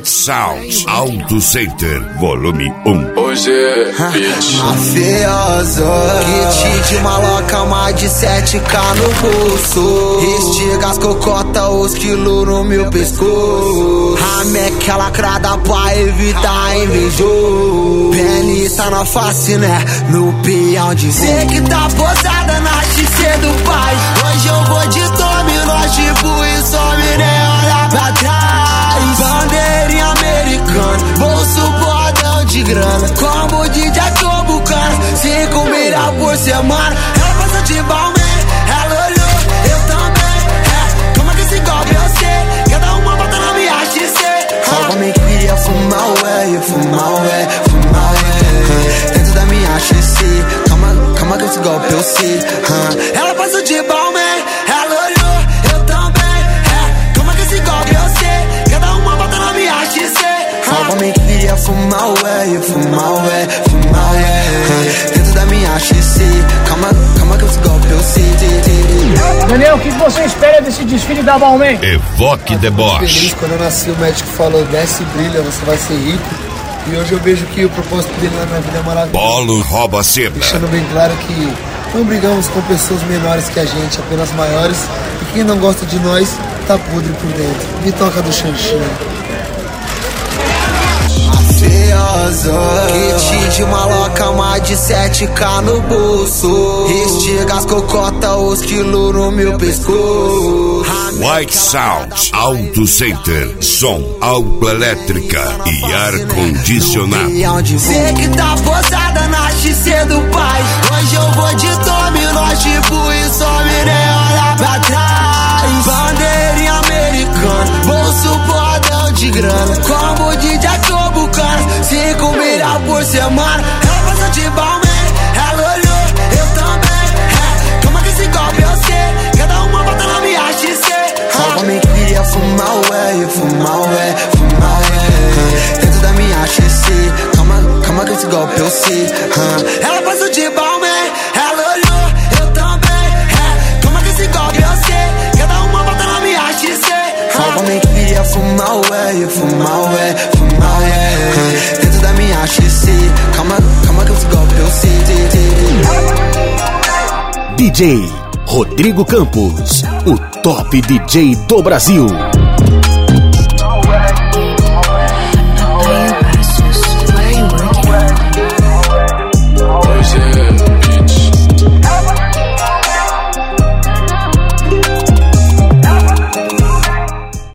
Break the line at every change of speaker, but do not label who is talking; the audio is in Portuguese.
White Sound Auto Center, volume 1.
Hoje é bitch
mafioso, kit de maloca, mais de 7K no bolso. Estiga as cocota, os quilos no meu pescoço. Rameca lacrada pra evitar invejoso. Penista na face, né? No peão de cê que tá posada na XC do pai. Hoje eu vou de dominó, tipo e some, né? Olha pra trás. Bandeirinha americana, bolso bordão de grana. Como DJ tô bucana, 5 milha por semana. Ela passa de Balmain, ela olhou, eu também. Como que esse golpe eu sei? Cada uma bota na minha XC. Só me queria fumar ué, fumar ué, fumar ué. Dentro da minha XC, calma que esse golpe eu sei. Ela passou de Balmain, ela olhou, eu também. Como que esse golpe eu sei? Cada uma bota na minha XC. Só me queria fumar ué, fumar ué, fumar ué. Dentro da minha XC, calma que esse golpe eu sei.
Daniel, o que você espera desse desfile da Balmain?
Evoque deboche.
Feliz, quando eu nasci o médico falou, desce e brilha, você vai ser rico. E hoje eu vejo que o propósito dele na minha vida é maravilhoso.
Polo rouba a cena.
Deixando bem claro que não brigamos com pessoas menores que a gente, apenas maiores. E quem não gosta de nós, tá podre por dentro. Me toca do Xanxinho.
Kit de maloca, mais de 7K no bolso. Estiga as cocota, os quilos no meu pescoço.
White Sound Auto Center, som, autoelétrica e ar condicionado.
Cê que tá posada na XC do pai. Hoje eu vou de dominó, tipo e some, né? Olha pra trás. Bandeirinha americana, bolso bordão de grana. Como DJ tô bucana, 5 milha por semana. Ela passa de Balmain, ela olhou, eu também. Como que esse golpe eu sei? Cada uma bota na minha XC. Só me queria fumar ué, fumar ué, fumar ué. Dentro da minha XC, calma que esse golpe eu sei. Ela passou de Balmain, ela olhou, eu também. Como que esse golpe eu sei? Cada uma bota na minha XC. Só me queria fumar ué, fumar ué, fumar ué. Dentro da minha XC, calma que esse golpe eu sei.
DJ Rodrigo Campos, o top DJ do Brasil.